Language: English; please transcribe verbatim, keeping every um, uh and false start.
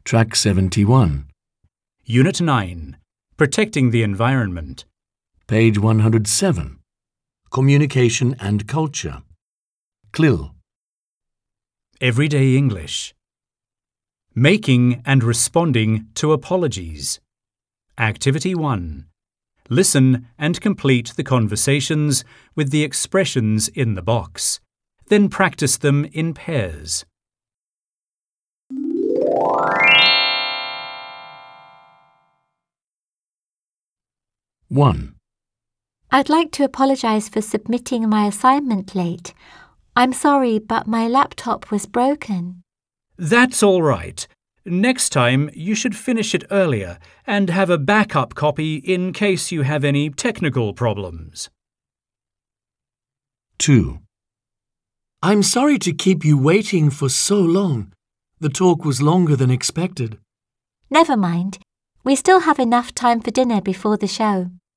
Track seventy-one. Unit nine. Protecting the Environment. Page one hundred seven. Communication and Culture. C L I L. Everyday English. Making and responding to apologies. Activity one. Listen and complete the conversations with the expressions in the box. Then practice them in pairs. one. I'd like to apologise for submitting my assignment late. I'm sorry, but my laptop was broken. That's all right. Next time, you should finish it earlier and have a backup copy in case you have any technical problems. two. I'm sorry to keep you waiting for so long. The talk was longer than expected. Never mind. We still have enough time for dinner before the show.